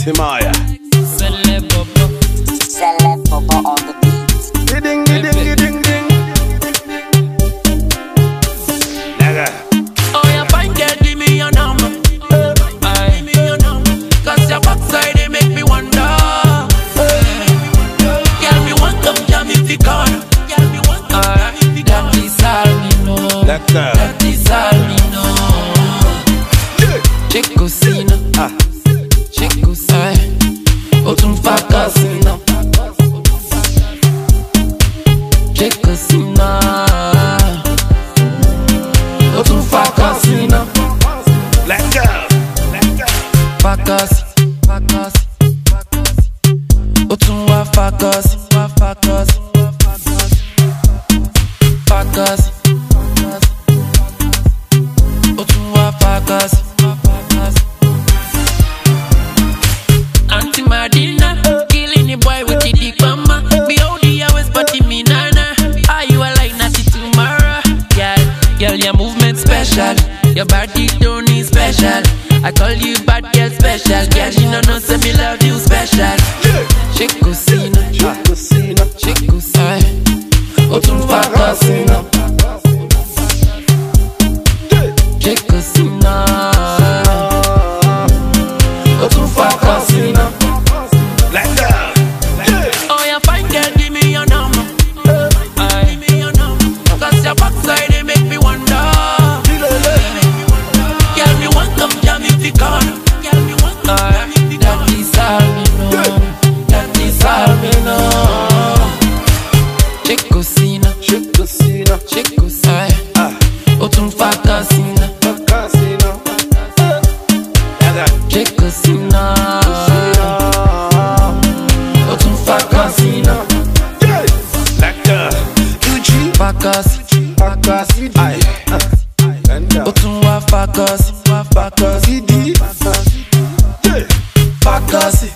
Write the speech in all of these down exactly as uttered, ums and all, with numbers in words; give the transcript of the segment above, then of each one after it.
Sexy Maya. Celeb Bobo. Celeb Bobo on the beat. Ding ding ding ding ding. Nigga. Oh, you fine girl, give me your number. Aye. Give me your number. Cause your backside, they make me wonder. Girl, me want come jam in the corner. Girl, me want come jam in the corner. That is all me know. That girl. That is all me know. Chico Sina. Ah. Chico Sina. Otum Fakasina. Chico Sina. Otum Fakasina. Let go. Let go. Fakasi. Fakasi. Otum wa Fakasi. Wa Fakasi. Fakasi. Otum wa Fakasi. Auntie Madina, killing the boy with the dick mama. Me hold the hours, but me nana. Are you a like natty tomorrow? Girl, girl, your movement special. Your body don't need special. I call you bad girl special. Girl, you know no say me love you special. Chico Sina, Chico Sina. Chico Sina. Otum Fakasina. Chico Sina. Otum Fakasina. Let go. Oh, you fine girl, give me your number. Aye. Give me your number. Cause your backside, they make me wonder. Girl, me want come jam in the corner. Girl, me want come jam in the corner. That is all me know. That is all me know. Chico Sina. Chico Sina. Chico Sina. Ah. Otum Fakasina. Casino. Nigga. Chico Sina. Otum Fakasina. Let go. Gucci. Fakasi. Fakasi. Aye. And down. Otum wa Fakasi. Wa Fakasi. D D. Fakasi.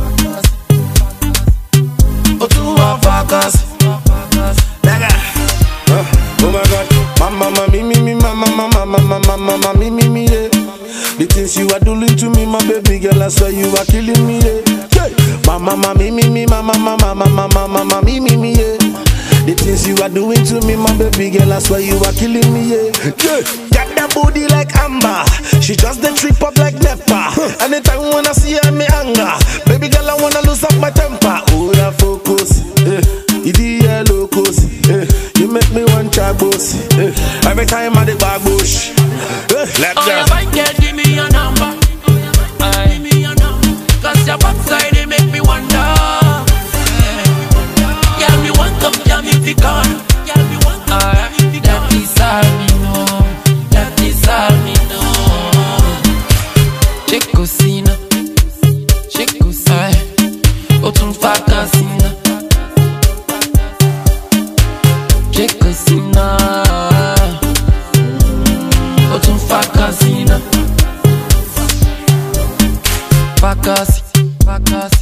Otum wa Fakasi. Nigga. Oh my God. Mama, mama, me, me, me, mama, mama, mama, mama, mama, me, me, me, yeah. The things you are doing to me, my baby girl, I swear you are killing me, yeah. Yeah. Mama, mama, me, me, me, mama, mama, mama, mama, mama, me, me, me, yeah. The things you are doing to me, my baby girl, I swear you are killing me, yeah. Yeah. Got that booty like Amber. She just the trip up like Nepa. Anytime when I see her, me anger. Baby girl, I wanna lose up my temper. Oh, yeah, focus. Eh. Idi yellow coast. Eh. You make me one chabos. Eh. Every time I the bag bush. Eh. Let Oh, go. you fine girl, give me your number. Aye. Give me your number. Cause your backside, they make me wonder. Girl, me want come jam in the corner. Girl, me want come jam in the corner. That is all me know. That is all me know. Chico Sina. Chico Sina. Otum Fakasina. Chico Sina. Otum Fakasina. Fakasi. Fakasi.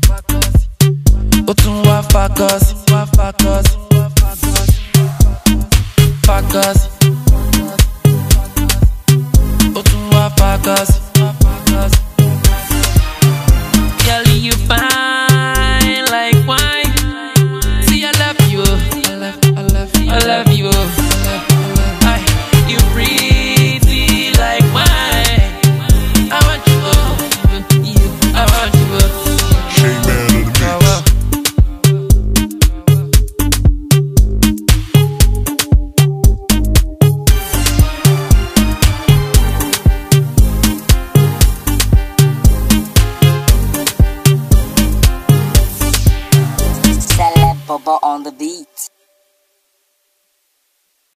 Otum wa Fakasi. Wa Fakasi. Fakasi. Otum wa Fakasi. Girl, you fine like wine. See, I love you. I love, I love you. I love you. Aye, you pretty like wine. I want you. You, I want you. Shane Man of the Oh, mix. well. Celeb Bobo